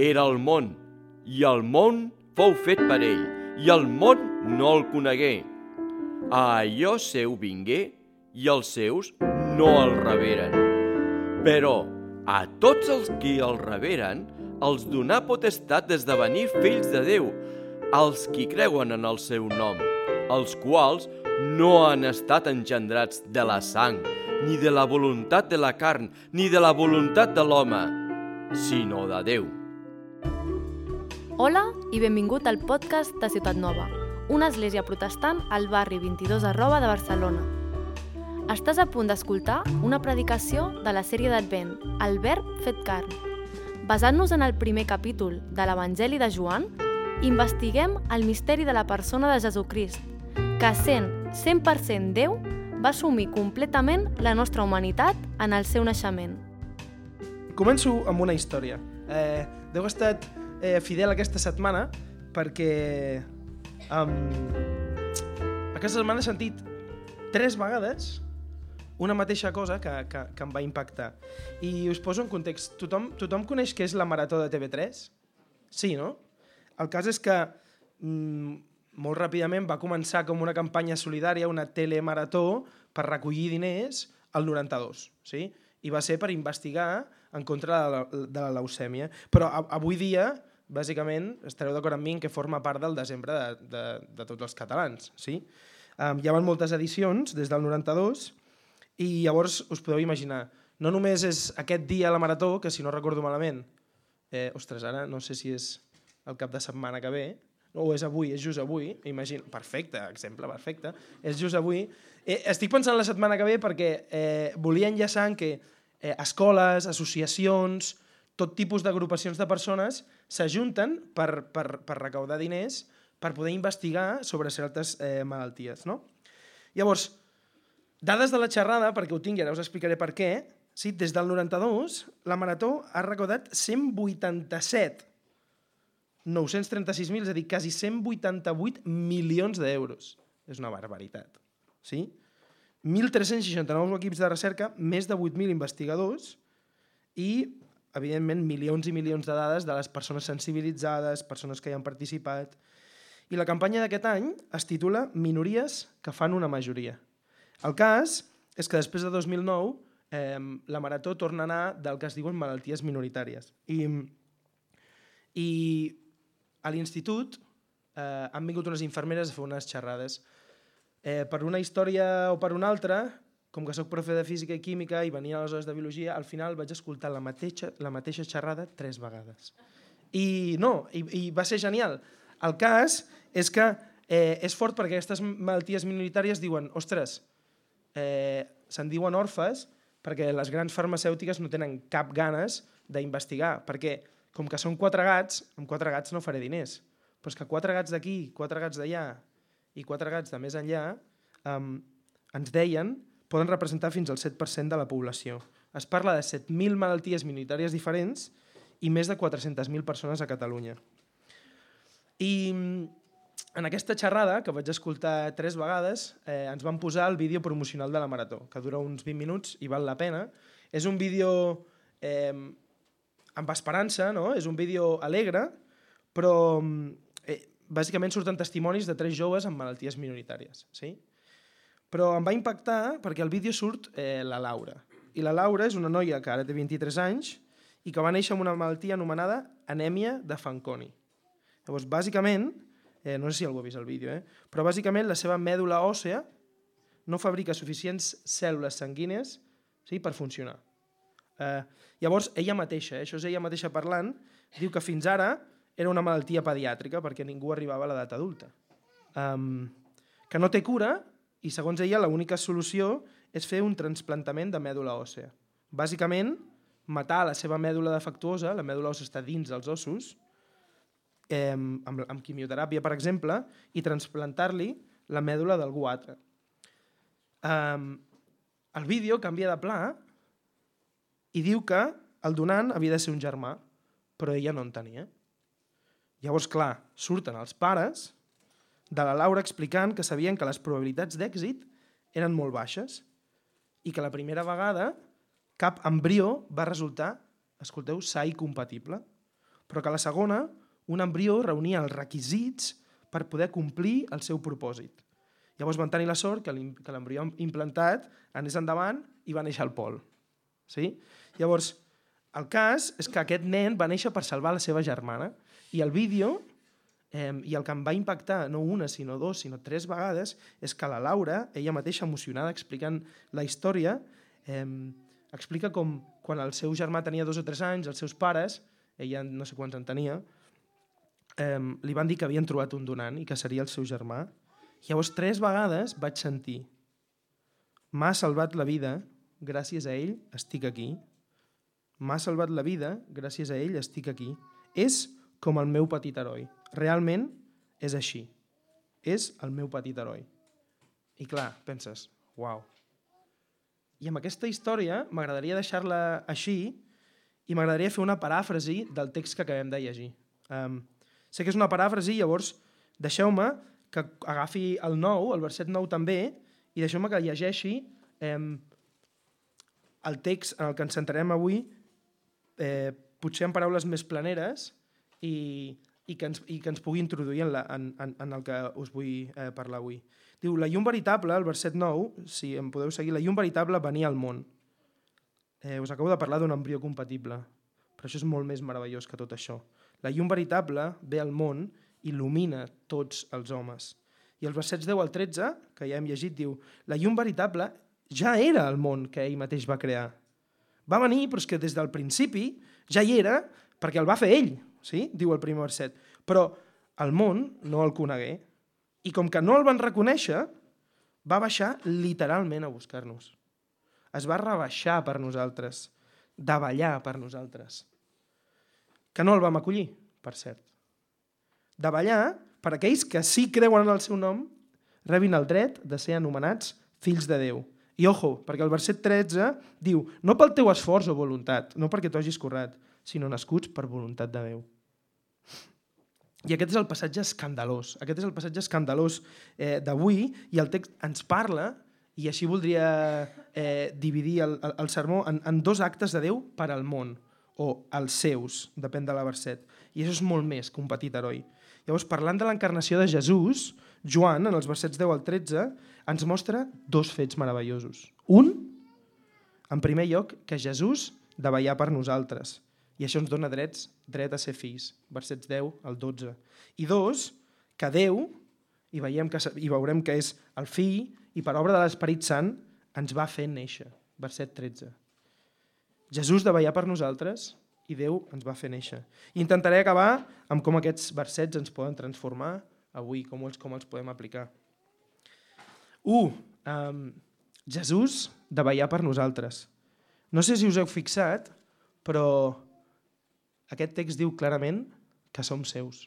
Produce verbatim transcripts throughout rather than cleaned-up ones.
era el món, i el món fou fet per ell, i el món no el conegué. A allò seu vingué, i els seus no el reberen. Però a tots els qui el reberen, els donà potestat d'esdevenir fills de Déu, als qui creuen en el seu nom, els quals no han estat engendrats de la sang, ni de la voluntat de la carn, ni de la voluntat de l'home, sinó de Déu. Hola i benvingut al podcast de Ciutat Nova, una església protestant al barri vint-i-dos arroba de Barcelona. Estàs a punt d'escoltar una predicació de la sèrie d'Advent, El Verb fet carn. Basant-nos en el primer capítol de l'Evangeli de Joan, investiguem el misteri de la persona de Jesucrist, que sent cent per cent Déu, va assumir completament la nostra humanitat en el seu naixement. Començo amb una història. Eh, Déu ha estat eh, fidel aquesta setmana perquè um, aquesta setmana he sentit tres vegades una mateixa cosa que, que, que em va impactar. I us poso en context. Tothom, tothom coneix què és la Marató de T V tres? Sí, no? El cas és que mm, molt ràpidament va començar com una campanya solidària, una telemarató, per recollir diners al noranta-dos. Sí? I va ser per investigar en contra de la, de la leucèmia. Però a, avui dia, bàsicament, estareu d'acord amb mi en que forma part del desembre de, de, de tots els catalans. Sí? Um, hi ha moltes edicions des del noranta-dos i llavors us podeu imaginar, no només és aquest dia la marató, que si no recordo malament, eh, ostres, ara no sé si és el cap de setmana que ve, o és avui, és just avui, imagina, perfecte, exemple, perfecte, és just avui. Eh, estic pensant la setmana que ve perquè eh, volia enllaçar en que eh, escoles, associacions, tot tipus d'agrupacions de persones s'ajunten per, per, per recaudar diners per poder investigar sobre certes eh, malalties, no? Llavors, dades de la xerrada, perquè ho tingui, ara us explicaré per què, sí, des del noranta-dos, la Marató ha recaudat cent vuitanta-set nou-cents trenta-sis mil, és a dir, quasi cent vuitanta-vuit milions d'euros. És una barbaritat. Sí? mil tres-cents seixanta-nou equips de recerca, més de vuit mil investigadors i, evidentment, milions i milions de dades de les persones sensibilitzades, persones que hi han participat. I la campanya d'aquest any es titula Minories que fan una majoria. El cas és que després de dos mil nou eh, la Marató torna a anar del que es diuen malalties minoritàries. I, i a l'institut eh, han vingut unes infermeres a fer unes xerrades. Eh, per una història o per una altra, com que soc profe de física i química i venia a les hores de biologia, al final vaig escoltar la mateixa, la mateixa xerrada tres vegades. I no, i, i va ser genial. El cas és que eh, és fort perquè aquestes malalties minoritàries diuen, ostres, eh, se'n diuen orfes perquè les grans farmacèutiques no tenen cap ganes d'investigar, perquè com que són quatre gats, amb quatre gats no faré diners, però és que quatre gats d'aquí, quatre gats d'allà i quatre gats de més enllà eh, ens deien poden representar fins al set per cent de la població. Es parla de set mil malalties minoritàries diferents i més de quatre-centes mil persones a Catalunya. I en aquesta xerrada, que vaig escoltar tres vegades, eh, ens van posar el vídeo promocional de la Marató, que dura uns vint minuts i val la pena. És un vídeo eh, amb esperança, no? És un vídeo alegre, però eh, bàsicament surten testimonis de tres joves amb malalties minoritàries. Sí? Però em va impactar perquè al vídeo surt eh, la Laura. I la Laura és una noia que ara té vint-i-tres anys i que va néixer amb una malaltia anomenada anèmia de Fanconi. Llavors, bàsicament, eh, no sé si algú ha vist el vídeo, eh? però bàsicament la seva mèdula òssea no fabrica suficients cèl·lules sanguínies, sí, per funcionar. Eh, llavors, ella mateixa, eh, això és ella mateixa parlant, diu que fins ara era una malaltia pediàtrica perquè ningú arribava a l'edat adulta. Um, que no té cura i, segons ella, l'única solució és fer un trasplantament de mèdula òssea. Bàsicament, matar la seva mèdula defectuosa, la mèdula òssea està dins dels ossos, eh, amb, amb quimioteràpia, per exemple, i transplantar-li la mèdula d'algú altre. Um, el vídeo canvia de pla i diu que el donant havia de ser un germà, però ella no en tenia. Llavors, clar, surten els pares de la Laura explicant que sabien que les probabilitats d'èxit eren molt baixes i que la primera vegada cap embrió va resultar, escolteu, sa i compatible. però que a la segona un embrió reunia els requisits per poder complir el seu propòsit. Llavors van tenir la sort que l'embrió implantat anés endavant i va néixer al pol. Sí? Llavors, el cas és que aquest nen va néixer per salvar la seva germana i el vídeo, eh, i el que em va impactar no una, sinó dos, sinó tres vegades, és que la Laura, ella mateixa emocionada explicant la història, eh, explica com quan el seu germà tenia dos o tres anys, els seus pares, ella no sé quants en tenia, eh, li van dir que havien trobat un donant i que seria el seu germà. Llavors, tres vegades vaig sentir: m'ha salvat la vida, gràcies a ell estic aquí. M'ha salvat la vida, gràcies a ell estic aquí. És com el meu petit heroi. Realment és així. És el meu petit heroi. I clar, penses, uau. I amb aquesta història m'agradaria deixar-la així i m'agradaria fer una paràfrasi del text que acabem de llegir. Um, sé que és una paràfrasi, llavors deixeu-me que agafi el nou, el verset nou també, i deixeu-me que llegeixi um, el text en el que ens centrarem avui, eh, potser en paraules més planeres i, i, que, ens, i que ens pugui introduir en, la, en, en, en el que us vull eh, parlar avui. Diu, la llum veritable, el verset nou, si em podeu seguir, la llum veritable venia al món. Eh, us acabo de parlar d'un embrió compatible, però això és molt més meravellós que tot això. La llum veritable ve al món i il·lumina tots els homes. I els versets deu al tretze, que ja hem llegit, diu, la llum veritable ja era el món que ell mateix va crear. Va venir, però és que des del principi ja hi era perquè el va fer ell, sí? Diu el primer verset. Però el món no el conegué i com que no el van reconèixer, va baixar literalment a buscar-nos. Es va rebaixar per nosaltres, davallar per nosaltres. Que no el vam acollir, per cert. Davallar per aquells que sí creuen en el seu nom, rebin el dret de ser anomenats fills de Déu. I ojo, perquè el verset tretze diu, no pel teu esforç o voluntat, no perquè t'ho hagis currat, sinó nascuts per voluntat de Déu. I aquest és el passatge escandalós, aquest és el passatge escandalós eh, d'avui, i el text ens parla, i així voldria eh, dividir el, el, el sermó en, en dos actes de Déu per al món, o els seus, depèn de la verset. I això és molt més que un petit heroi. Llavors, parlant de l'encarnació de Jesús, Joan, en els versets deu al tretze, ens mostra dos fets meravellosos. Un, en primer lloc, que Jesús davallà per nosaltres. I això ens dona drets, dret a ser fills. Versets deu al dotze. I dos, que Déu, i, veiem que, i veurem que és el Fill, i per obra de l'Esperit Sant, ens va fer néixer. Verset tretze. Jesús davallà per nosaltres i Déu ens va fer néixer. I intentaré acabar amb com aquests versets ens poden transformar avui, com els, com els podem aplicar. U. Um, Jesús davallà per nosaltres. No sé si us heu fixat, però aquest text diu clarament que som seus.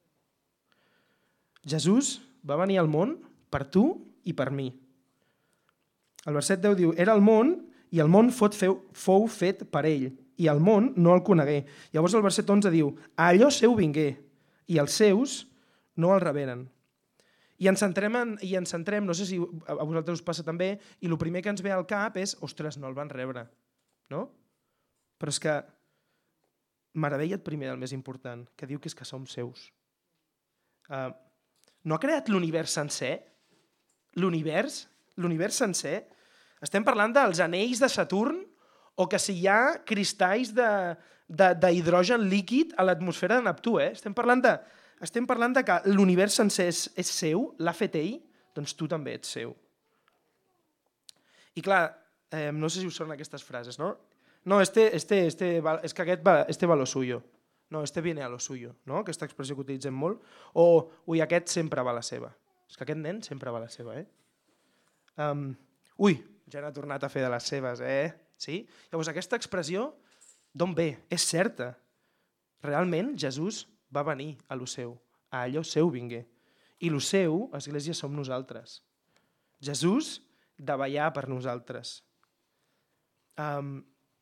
Jesús va venir al món per tu i per mi. El verset deu diu, era el món i el món fou fet per ell, i el món no el conegué. Llavors el verset onze diu, a allò seu vingué, i els seus no el reberen. I ens centrem, en, i ens centrem, no sé si a vosaltres us passa també, i el primer que ens ve al cap és, ostres, no el van rebre. No? Però és que meravella el primer del més important, que diu que és que som seus. Uh, no ha creat l'univers sencer? L'univers? L'univers sencer? Estem parlant dels anells de Saturn o que si hi ha cristalls d'hidrogen líquid a l'atmosfera de Neptú. Eh? Estem, parlant de, estem parlant de que l'univers sencer és, és seu, l'ha fet ell, doncs tu també ets seu. I clar, eh, no sé si us sonen aquestes frases, no? No, este, este, este, és que aquest va, este va lo suyo. No, este viene a lo suyo, no? Aquesta expressió que utilitzem molt. O, ui, aquest sempre va a la seva. És que aquest nen sempre va a la seva, eh? Um, ui, ja n'ha tornat a fer de les seves, eh? Sí? Llavors, aquesta expressió, d'on ve? És certa. Realment, Jesús va venir a lo seu. A allò seu vingué. I lo seu, Església, som nosaltres. Jesús davallà per nosaltres. Um,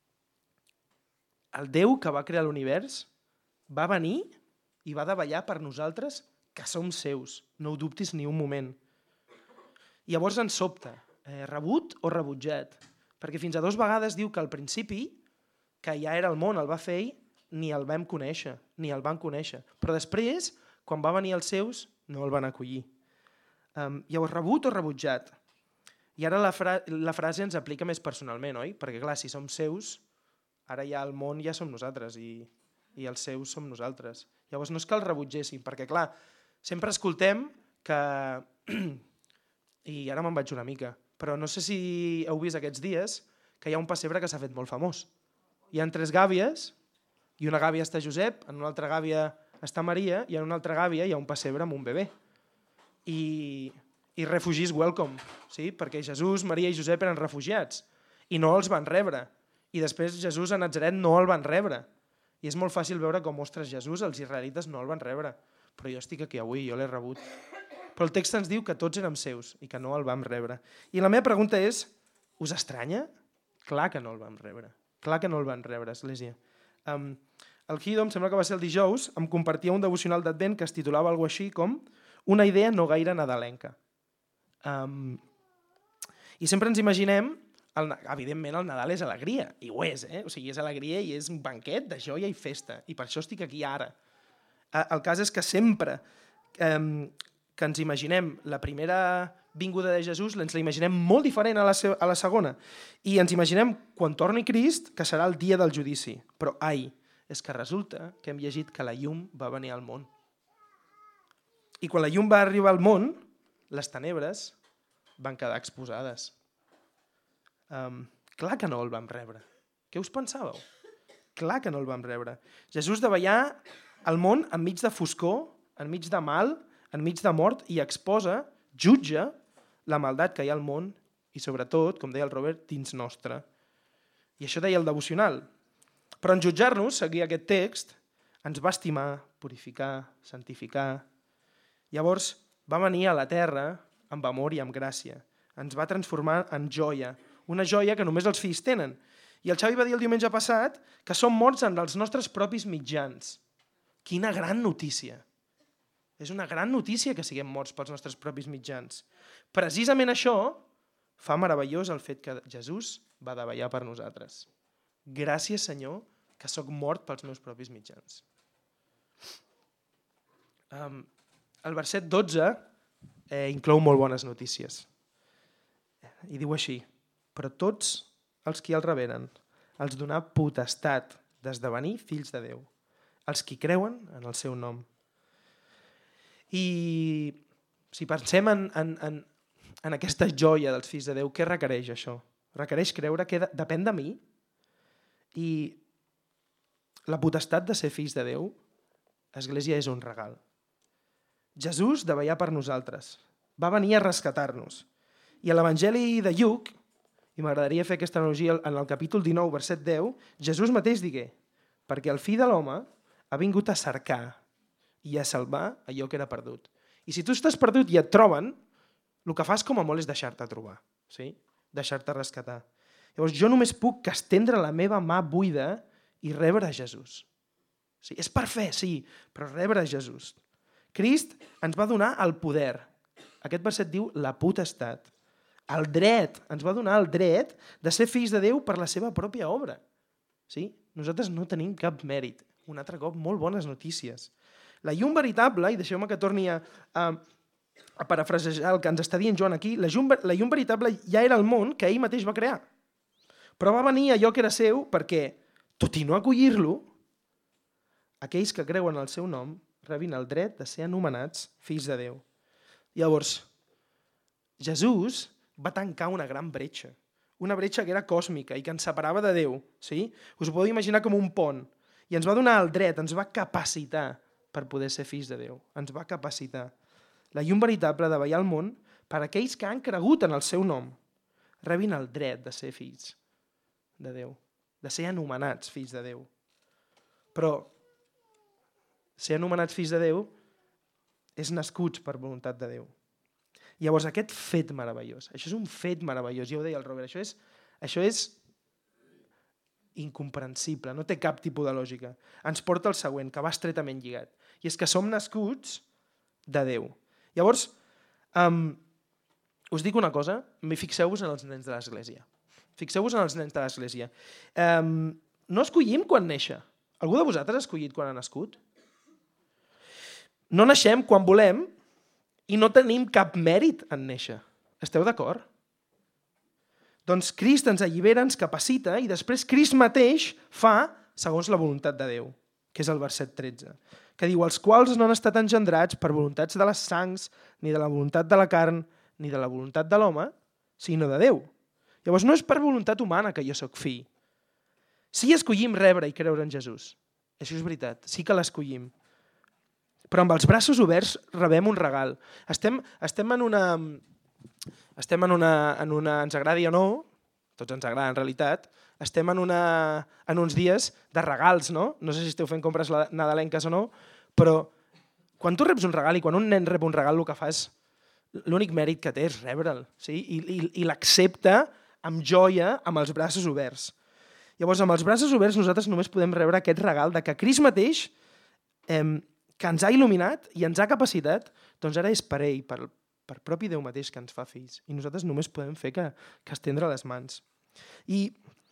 el Déu que va crear l'univers va venir i va davallar per nosaltres que som seus. No ho dubtis ni un moment. I llavors ens sobta. Eh, rebut o rebutjat, perquè fins a dos vegades diu que al principi, que ja era el món, el va fer ell, ni el vam conèixer, ni el van conèixer. Però després, quan va venir els seus, no el van acollir. Um, llavors, rebut o rebutjat? I ara la, fra la frase ens aplica més personalment, oi? Perquè clar, si som seus, ara ja el món ja som nosaltres i, i els seus som nosaltres. Llavors no és que el rebutgéssim, perquè clar, sempre escoltem que... I ara me'n vaig una mica, però no sé si heu vist aquests dies que hi ha un pessebre que s'ha fet molt famós. Hi ha tres gàbies, i una gàbia està Josep, en una altra gàbia està Maria, i en una altra gàbia hi ha un pessebre amb un bebè. I, i refugees welcome, sí? Perquè Jesús, Maria i Josep eren refugiats, i no els van rebre. I després Jesús a Natzaret no el van rebre. I és molt fàcil veure com, ostres, Jesús, els israelites no el van rebre. Però jo estic aquí avui, jo l'he rebut. Però el text ens diu que tots érem seus i que no el vam rebre. I la meva pregunta és, us estranya? Clar que no el vam rebre. Clar que no el van rebre, Església. Um, el Guido, em sembla que va ser el dijous, em compartia un devocional d'Advent que es titulava alguna així com una idea no gaire nadalenca. Um, I sempre ens imaginem, el, evidentment el Nadal és alegria, i ho és, eh? O sigui, és alegria i és un banquet de joia i festa, i per això estic aquí ara. El cas és que sempre um, que ens imaginem la primera vinguda de Jesús, ens la imaginem molt diferent a la, a la segona. I ens imaginem quan torni Crist, que serà el dia del judici. Però ai, és que resulta que hem llegit que la llum va venir al món. I quan la llum va arribar al món, les tenebres van quedar exposades. Um, clar que no el vam rebre. Què us pensàveu? Clar que no el vam rebre. Jesús davallar al món enmig de foscor, enmig de mal, enmig de mort, i exposa, jutja la maldat que hi ha al món i sobretot, com deia el Robert, dins nostre. I això deia el devocional. Però en jutjar-nos, seguir aquest text, ens va estimar, purificar, santificar. Llavors va venir a la terra amb amor i amb gràcia. Ens va transformar en joia, una joia que només els fills tenen. I el Xavi va dir el diumenge passat que som morts en els nostres propis mitjans. Quina gran notícia! És una gran notícia que siguem morts pels nostres propis mitjans. Precisament això fa meravellós el fet que Jesús va davallar per nosaltres. Gràcies, Senyor, que sóc mort pels meus propis mitjans. Um, el verset dotze eh, inclou molt bones notícies. I diu així, però tots els qui el reberen els donà potestat d'esdevenir fills de Déu, els qui creuen en el seu nom. I si pensem en, en, en, en aquesta joia dels fills de Déu, què requereix això? Requereix creure que depèn de mi i la potestat de ser fills de Déu, Església, és un regal. Jesús davallà per nosaltres, va venir a rescatar-nos. I a l'Evangeli de Lluc, i m'agradaria fer aquesta analogia en el capítol dinou, verset deu, Jesús mateix digué, perquè el fill de l'home ha vingut a cercar i a salvar allò que era perdut. I si tu estàs perdut i et troben, el que fas com a molt és deixar-te trobar, sí? Deixar-te rescatar. Llavors jo només puc estendre la meva mà buida i rebre Jesús. Sí, és per fer, sí, però rebre Jesús. Crist ens va donar el poder. Aquest verset diu la potestat. El dret, ens va donar el dret de ser fills de Déu per la seva pròpia obra. Sí? Nosaltres no tenim cap mèrit. Un altre cop, molt bones notícies. La llum veritable, i deixeu-me que torni a, a, a parafrasejar el que ens està dient Joan aquí, la llum, la llum veritable ja era el món que ell mateix va crear. Però va venir allò que era seu perquè, tot i no acollir-lo, aquells que creuen el seu nom rebin el dret de ser anomenats fills de Déu. Llavors, Jesús va tancar una gran bretxa, una bretxa que era còsmica i que ens separava de Déu. Sí? Us ho podeu imaginar com un pont. I ens va donar el dret, ens va capacitar per poder ser fills de Déu. Ens va capacitar. La llum veritable de vetllar al món per a aquells que han cregut en el seu nom rebin el dret de ser fills de Déu, de ser anomenats fills de Déu. Però ser anomenats fills de Déu és nascuts per voluntat de Déu. Llavors aquest fet meravellós, això és un fet meravellós, ja ho deia el Robert, això és, això és incomprensible, no té cap tipus de lògica. Ens porta al següent, que va estretament lligat, i és que som nascuts de Déu. Llavors, um, us dic una cosa, fixeu-vos en els nens de l'Església. Fixeu-vos en els nens de l'Església. Um, no escollim quan néixer. Algú de vosaltres ha escollit quan ha nascut? No naixem quan volem i no tenim cap mèrit en néixer. Esteu d'acord? Doncs Crist ens allibera, ens capacita i després Crist mateix fa segons la voluntat de Déu, que és el verset tretze, que diu els quals no han estat engendrats per voluntats de les sangs, ni de la voluntat de la carn, ni de la voluntat de l'home, sinó de Déu. Llavors no és per voluntat humana que jo sóc fill. Sí escollim rebre i creure en Jesús. Això és veritat, sí que l'escollim. Però amb els braços oberts rebem un regal. Estem, estem en una... Estem en una, en una... Ens agradi o no, tots ens agrada en realitat, estem en, una, en uns dies de regals, no? No sé si esteu fent compres nadalenques o no, però quan tu reps un regal i quan un nen rep un regal el que fas, l'únic mèrit que té és rebre'l, sí? I, i, i l'accepta amb joia, amb els braços oberts. Llavors, amb els braços oberts nosaltres només podem rebre aquest regal de que Crist mateix, eh, que ens ha il·luminat i ens ha capacitat, doncs ara és per ell, per, per propi Déu mateix que ens fa fills. I nosaltres només podem fer que, que estendre les mans. I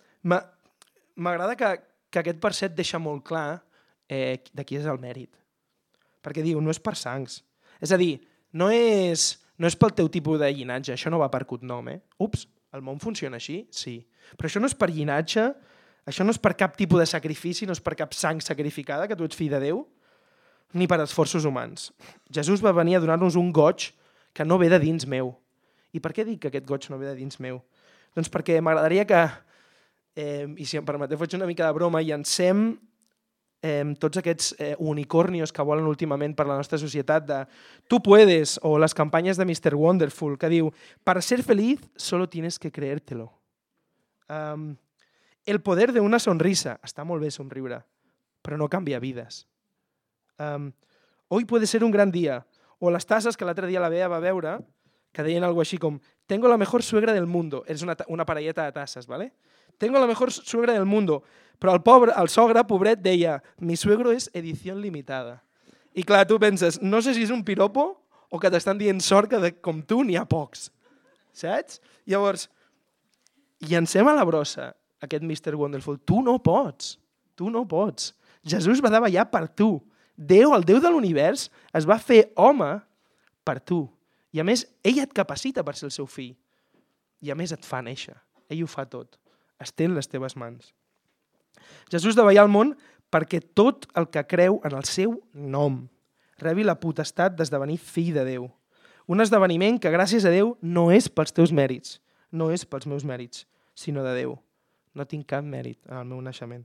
m'agrada que, que aquest verset deixa molt clar eh, de qui és el mèrit. Perquè diu, no és per sangs. És a dir, no és, no és pel teu tipus de llinatge, això no va per cognom, eh? Ups, el món funciona així? Sí. Però això no és per llinatge, això no és per cap tipus de sacrifici, no és per cap sang sacrificada, que tu ets fill de Déu, ni per esforços humans. Jesús va venir a donar-nos un goig que no ve de dins meu. I per què dic que aquest goig no ve de dins meu? Doncs perquè m'agradaria que, eh, i si em permeteu faig una mica de broma, llancem eh, tots aquests eh, unicornios que volen últimament per la nostra societat de tu puedes, o les campanyes de mister Wonderful, que diu para ser feliz solo tienes que creértelo. Um, el poder de una sonrisa. Està molt bé somriure, però no canvia vides. Um, hoy puede ser un gran día. O les tasses que l'altre dia la Bea va veure, que deien algo així com tengo la mejor suegra del mundo. És una, una parelleta de tasses, ¿vale? Tengo la mejor suegra del mundo. Però el, pobre, el sogre, pobret, deia mi suegro és edició limitada. I clar, tu penses, no sé si és un piropo o que t'estan dient sort que de, com tu n'hi ha pocs. Saps? Llavors, llancem a la brossa aquest mister Wonderful. Tu no pots. Tu no pots. Jesús va davallar per tu. Déu, el Déu de l'univers, es va fer home per tu. I a més, ell et capacita per ser el seu fill. I a més et fa néixer. Ell ho fa tot. Estén les teves mans. Jesús davallà al món perquè tot el que creu en el seu nom rebi la potestat d'esdevenir fill de Déu. Un esdeveniment que, gràcies a Déu, no és pels teus mèrits, no és pels meus mèrits, sinó de Déu. No tinc cap mèrit en el meu naixement.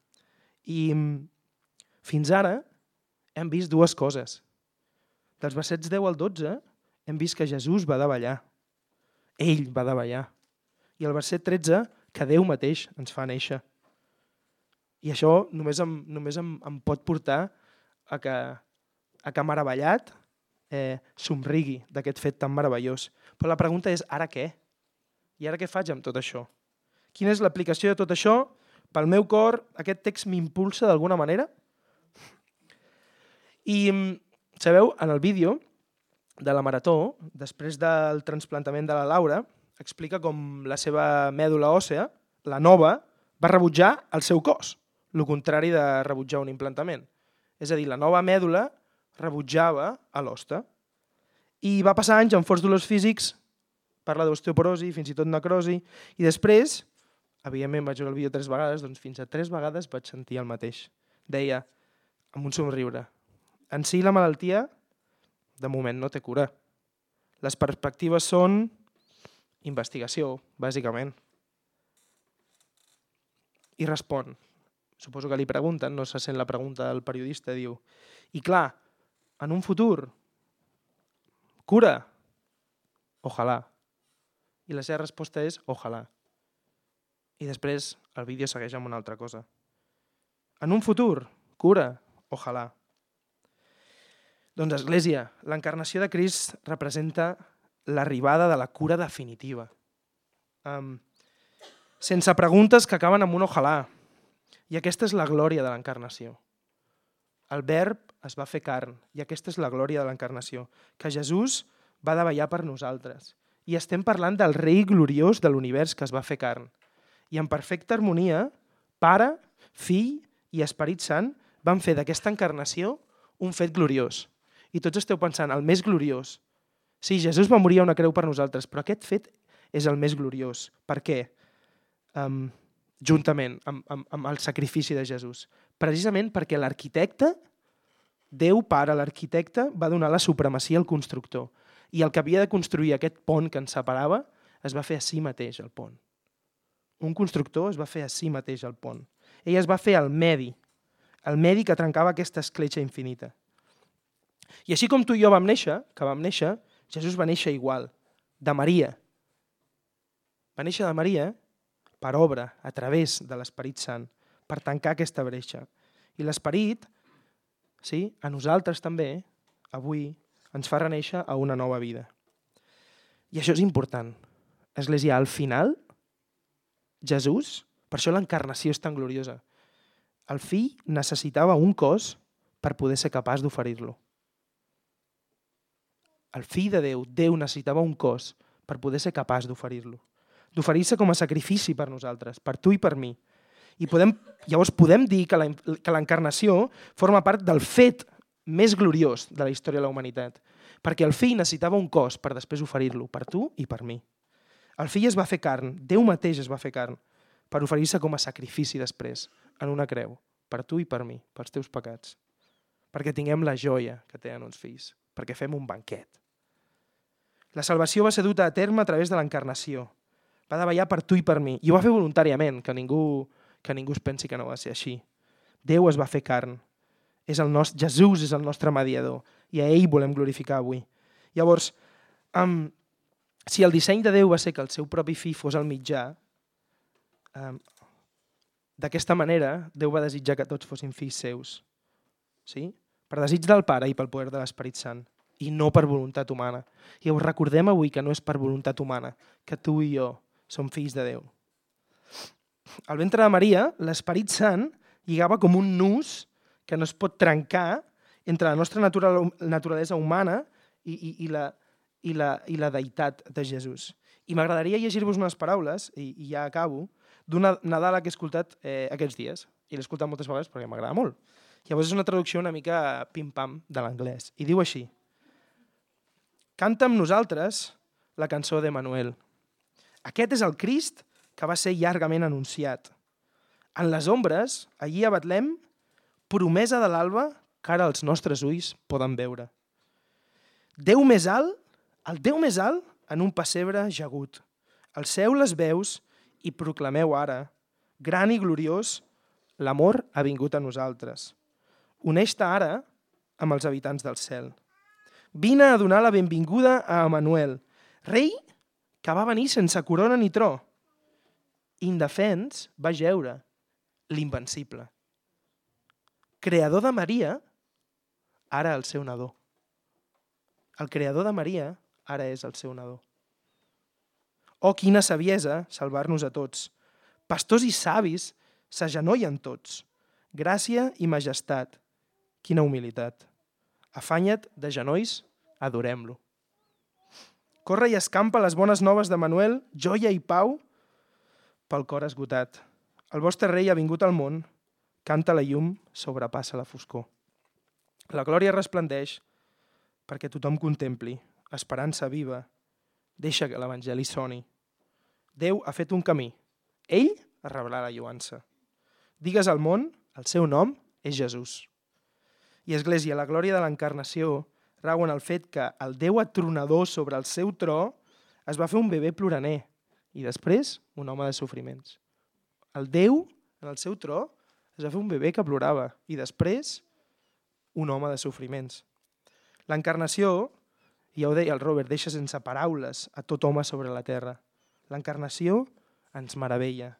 I fins ara hem vist dues coses. Dels versets deu al dotze hem vist que Jesús va davallar. Ell va davallar. I el verset tretze, que Déu mateix ens fa néixer. I això només em, només em, em pot portar a que, a que meravellat eh, somrigui d'aquest fet tan meravellós. Però la pregunta és, ara què? I ara què faig amb tot això? Quina és l'aplicació de tot això? Pel meu cor, aquest text m'impulsa d'alguna manera? I, sabeu, en el vídeo de la marató, després del trasplantament de la Laura, explica com la seva mèdula òssea, la nova, va rebutjar el seu cos, el contrari de rebutjar un implantament. És a dir, la nova mèdula rebutjava a l'hoste. I va passar anys amb forts dolors físics, parla d'osteoporosi, fins i tot necrosi, i després, evidentment vaig veure el vídeo tres vegades, doncs fins a tres vegades vaig sentir el mateix. Deia, amb un somriure, en si la malaltia, de moment no té cura. Les perspectives són investigació, bàsicament. I respon. Suposo que li pregunten, no se sent la pregunta del periodista, diu, i clar, en un futur, cura? Ojalà. I la seva resposta és ojalà. I després el vídeo segueix amb una altra cosa. En un futur, cura? Ojalà. Doncs, Església, l'encarnació de Crist representa l'arribada de la cura definitiva. Um, sense preguntes que acaben amb un ojalà. I aquesta és la glòria de l'encarnació. El verb es va fer carn, i aquesta és la glòria de l'encarnació, que Jesús va davallar per nosaltres. I estem parlant del rei gloriós de l'univers que es va fer carn. I en perfecta harmonia, Pare, Fill i Esperit Sant van fer d'aquesta encarnació un fet gloriós. I tots esteu pensant, el més gloriós. Sí, Jesús va morir a una creu per nosaltres, però aquest fet és el més gloriós. Per què? Um, juntament amb, amb, amb el sacrifici de Jesús. Precisament perquè l'arquitecte, Déu Pare, l'arquitecte, va donar la supremacia al constructor. I el que havia de construir aquest pont que ens separava es va fer a si mateix, el pont. Un constructor es va fer a si mateix, el pont. Ell es va fer el medi, el medi que trencava aquesta escletxa infinita. I així com tu i jo vam néixer, que vam néixer, Jesús va néixer igual, de Maria. Va néixer de Maria per obra, a través de l'Esperit Sant, per tancar aquesta bretxa. I l'Esperit, sí, a nosaltres també, avui, ens fa renéixer a una nova vida. I això és important. Església, al final, Jesús, per això l'encarnació és tan gloriosa, el fill necessitava un cos per poder ser capaç d'oferir-lo. El fill de Déu, Déu necessitava un cos per poder ser capaç d'oferir-lo. D'oferir-se com a sacrifici per nosaltres, per tu i per mi. I podem, llavors podem dir que l'encarnació forma part del fet més gloriós de la història de la humanitat, perquè el fill necessitava un cos per després oferir-lo, per tu i per mi. El fill es va fer carn, Déu mateix es va fer carn, per oferir-se com a sacrifici després, en una creu, per tu i per mi, pels teus pecats. Perquè tinguem la joia que tenen uns fills, perquè fem un banquet. La salvació va ser duta a terme a través de l'encarnació. Va davallar per tu i per mi. I ho va fer voluntàriament, que ningú, que ningú es pensi que no va ser així. Déu es va fer carn. És el nostre, Jesús és el nostre mediador i a ell volem glorificar avui. Llavors, um, si el disseny de Déu va ser que el seu propi fill fos el mitjà, um, d'aquesta manera Déu va desitjar que tots fossin fills seus. Sí? Per desig del Pare i pel poder de l'Esperit Sant, i no per voluntat humana. I us recordem avui que no és per voluntat humana, que tu i jo som fills de Déu. Al ventre de Maria, l'Esperit Sant lligava com un nus que no es pot trencar entre la nostra naturalesa humana i, i, i, la, i, la, i la deïtat de Jesús. I m'agradaria llegir-vos unes paraules, i, i ja acabo, d'una Nadala que he escoltat eh, aquests dies. I l'he escoltat moltes vegades perquè m'agrada molt. Llavors és una traducció una mica pim-pam de l'anglès. I diu així: canta amb nosaltres la cançó d'Emmanuel. Aquest és el Crist que va ser llargament anunciat. En les ombres, allí a Betlem, promesa de l'alba que ara els nostres ulls poden veure. Déu més alt, el Déu més alt en un pessebre jagut. Alceu les veus i proclameu ara, gran i gloriós, l'amor ha vingut a nosaltres. Uneix-te ara amb els habitants del cel. Vine a donar la benvinguda a Emmanuel, rei que va venir sense corona ni tro. Indefens va jeure l'invencible. Creador de Maria, ara el seu nadó. El creador de Maria, ara és el seu nadó. Oh, quina saviesa salvar-nos a tots. Pastors i savis s'agenollen tots. Gràcia i majestat. Quina humilitat. Afanya't de genolls, adorem-lo. Corre i escampa les bones noves d'Emmanuel, joia i pau pel cor esgotat. El vostre rei ha vingut al món, canta la llum, sobrepassa la foscor. La glòria resplendeix perquè tothom contempli, esperança viva, deixa que l'Evangeli soni. Déu ha fet un camí, ell ha revelat la lloança. Digues al món, el seu nom és Jesús. I Església, la glòria de l'encarnació rau en el fet que el Déu atronador sobre el seu tro es va fer un bebè ploraner i després un home de sofriments. El Déu, en el seu tro, es va fer un bebè que plorava i després un home de sofriments. L'encarnació, ja ho deia el Robert, deixa sense paraules a tot home sobre la terra. L'encarnació ens meravella.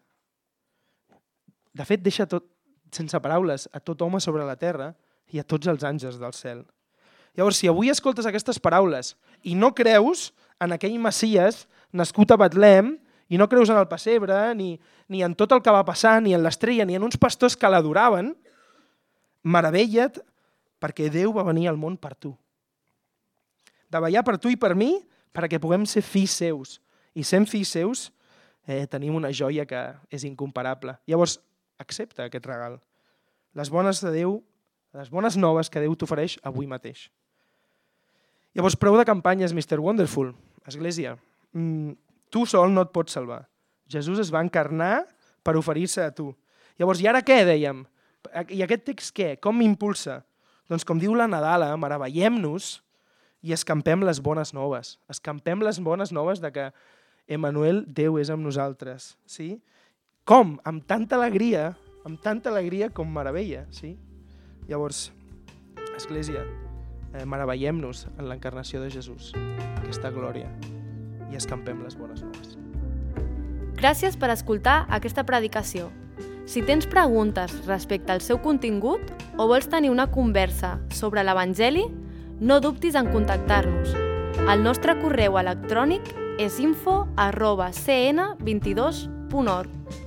De fet, deixa tot, sense paraules a tot home sobre la terra i a tots els àngels del cel. Llavors, si avui escoltes aquestes paraules i no creus en aquell Messies nascut a Betlem, i no creus en el pessebre, ni, ni en tot el que va passar, ni en l'estrella, ni en uns pastors que l'adoraven, meravella't perquè Déu va venir al món per tu. Davallar per tu i per mi perquè puguem ser fills seus. I sent fills seus eh, tenim una joia que és incomparable. Llavors, accepta aquest regal. les bones de Déu, les bones noves que Déu t'ofereix avui mateix. Llavors, prou de campanyes, mister Wonderful. Església, mm, tu sol no et pots salvar. Jesús es va encarnar per oferir-se a tu. Llavors, i ara què, dèiem? I aquest text què? Com m'impulsa? Doncs com diu la Nadala, meravellem-nos i escampem les bones noves. Escampem les bones noves de que Emmanuel, Déu és amb nosaltres. Sí? Com? Amb tanta alegria, amb tanta alegria com meravella. Sí? Llavors, Església, eh, meravellem-nos en l'encarnació de Jesús, aquesta glòria, i escampem les bones noves. Gràcies per escoltar aquesta predicació. Si tens preguntes respecte al seu contingut o vols tenir una conversa sobre l'Evangeli, no dubtis en contactar-nos. El nostre correu electrònic és info arroba c n vint dos punt org.